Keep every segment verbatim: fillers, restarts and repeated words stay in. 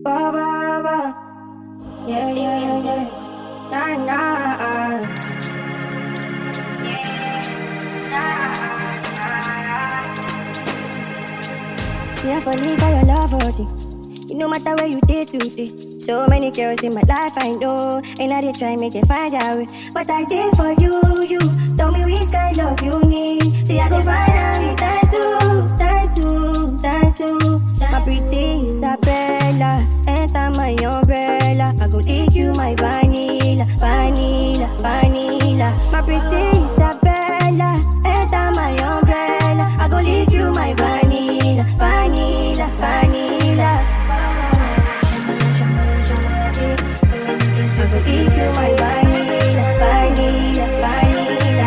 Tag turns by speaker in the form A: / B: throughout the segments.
A: ba ba ba. Yeah, yeah, yeah, yeah. Nah, nah. See, I fall in for your love, oh, thing. You no matter where you did today. So many girls in my life I know, and I did try make it find out way. But I did for you, you tell me which kind of you need. See, I go find out it, that's you, that's you, that's you. My pretty Isabella, enter my umbrella. I go take you my vanilla, vanilla, vanilla. My pretty Isabella, enter my umbrella. I go lick you my vanilla, vanilla, vanilla. I go lick you my vanilla, vanilla, vanilla.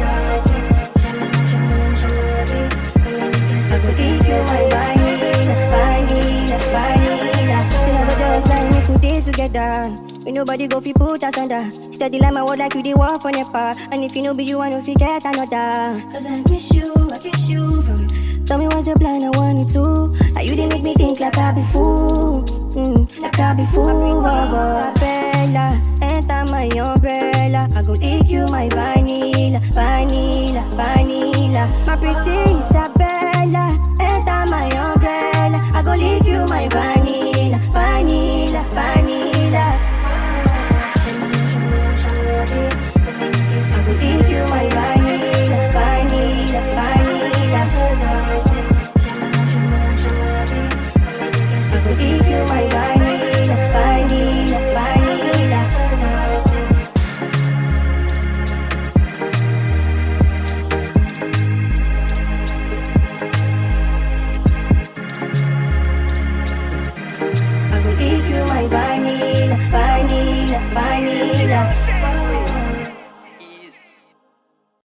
A: I go lick you my vanilla, vanilla, vanilla. Say I go just like me put it together. We nobody go fi put us under. Steady like my word like you the war for Nepal. And if you know be you, I know forget another. Cause I miss you, I kiss you. Tell me what's the plan, I want it to. Like you didn't make me think like I be fool. Mm, like I be fool. Isabella, enter my umbrella. I go take you my vanilla, vanilla, vanilla. My pretty Isabella, enter my umbrella. I go lick you my